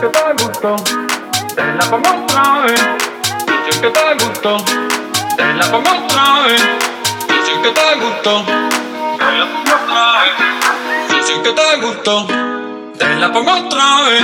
que te gustó, te la pongo otra vez. Dice que te gustó, te la pongo otra vez. Dice que te gustó, te la pongo otra vez. Dice que te gustó, te la pongo otra vez.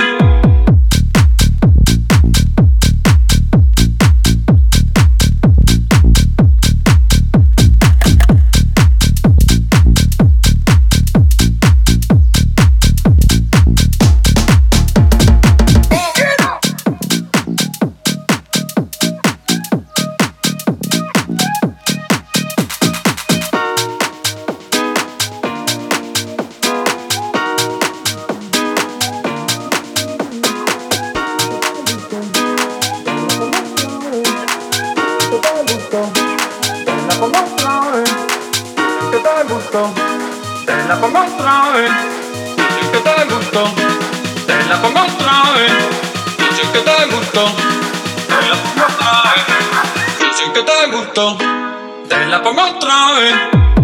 Te la pongo otra vez. Dice que te gustó, te la pongo otra vez. Dice que te gustó, te la pongo otra vez. Dice que te gustó, te la pongo otra vez.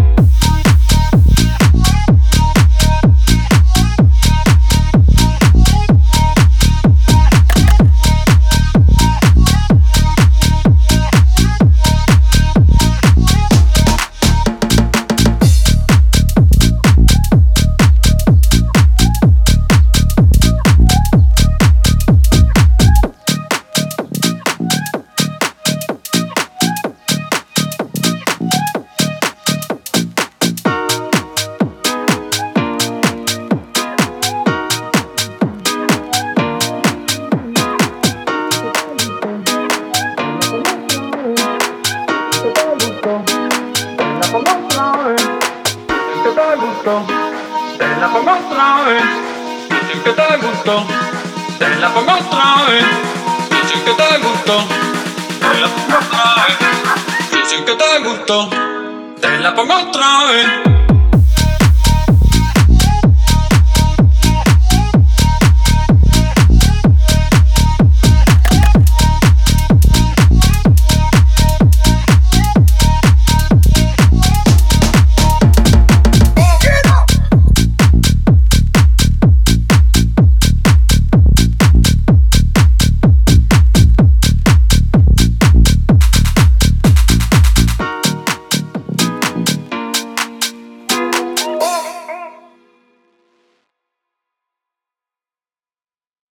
Te la pongo otra vez. Dice que te gustó, te la pongo otra vez. Dice que te gustó, te la pongo otra vez. Dice que te gustó, te la pongo otra vez.